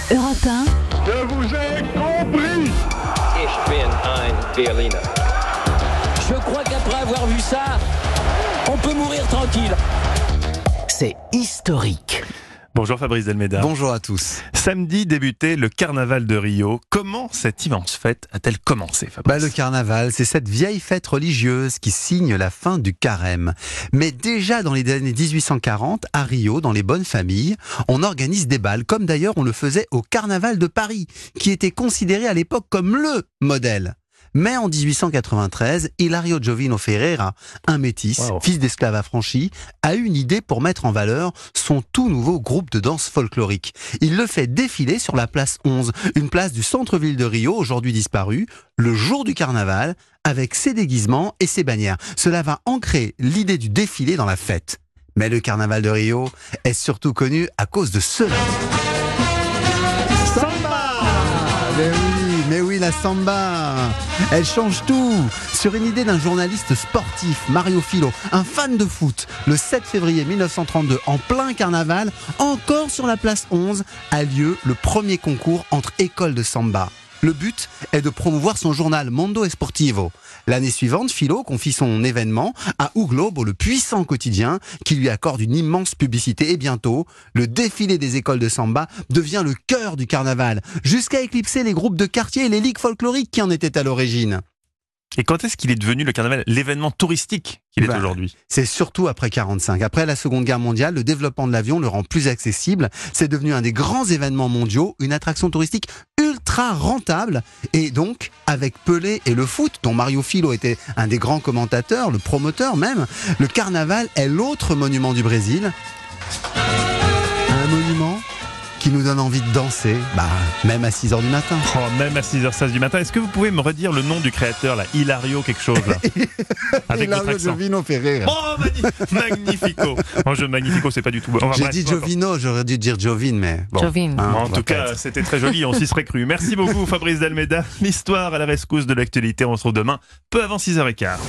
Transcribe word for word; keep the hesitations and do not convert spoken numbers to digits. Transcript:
Europe un. Je vous ai compris. Ich bin ein Berliner. Je crois qu'après avoir vu ça, on peut mourir tranquille. C'est historique. Bonjour Fabrice Delméda. Bonjour à tous. Samedi débutait le carnaval de Rio. Comment cette immense fête a-t-elle commencé, Fabrice ? Bah, le carnaval, c'est cette vieille fête religieuse qui signe la fin du carême. Mais déjà dans les années dix-huit cent quarante, à Rio, dans les bonnes familles, on organise des bals, comme d'ailleurs on le faisait au carnaval de Paris, qui était considéré à l'époque comme le modèle. Mais en dix-huit cent quatre-vingt-treize, Hilario Jovino Ferreira, un métis, wow. fils d'esclave affranchi, a eu une idée pour mettre en valeur son tout nouveau groupe de danse folklorique. Il le fait défiler sur la place onze, une place du centre-ville de Rio, aujourd'hui disparue, le jour du carnaval, avec ses déguisements et ses bannières. Cela va ancrer l'idée du défilé dans la fête. Mais le carnaval de Rio est surtout connu à cause de cela. Samba! Mais oui, mais oui, la samba! Elle change tout. Sur une idée d'un journaliste sportif, Mario Filo, un fan de foot, le sept février mille neuf cent trente-deux, en plein carnaval, encore sur la place onze, a lieu le premier concours entre écoles de samba. Le but est de promouvoir son journal Mondo Esportivo. L'année suivante, Filo confie son événement à O Globo, le puissant quotidien, qui lui accorde une immense publicité. Et bientôt, le défilé des écoles de samba devient le cœur du carnaval, jusqu'à éclipser les groupes de quartier et les ligues folkloriques qui en étaient à l'origine. Et quand est-ce qu'il est devenu le carnaval, l'événement touristique qu'il est bah, aujourd'hui ? C'est surtout après quarante-cinq. Après la Seconde Guerre mondiale, le développement de l'avion le rend plus accessible. C'est devenu un des grands événements mondiaux, une attraction touristique ultra rentable. Et donc, avec Pelé et le foot, dont Mario Filo était un des grands commentateurs, le promoteur même, le carnaval est l'autre monument du Brésil. Un monument qui nous donne envie de danser, bah, même à six heures du matin. Oh, même à six heures seize du matin. Est-ce que vous pouvez me redire le nom du créateur, là, Hilario quelque chose là avec votre Hilario accent. Jovino Ferreira. Oh, magni- magnifico. Moi, je magnifico, c'est pas du tout. Enfin, J'ai bref, dit peu importe. Jovino, j'aurais dû dire Jovine, mais bon. Jovine. Hein, Bon, on en va tout pas cas, être- c'était très joli, on s'y serait cru. Merci beaucoup Fabrice Delméda. L'histoire à la rescousse de l'actualité, on se retrouve demain, peu avant six heures quinze.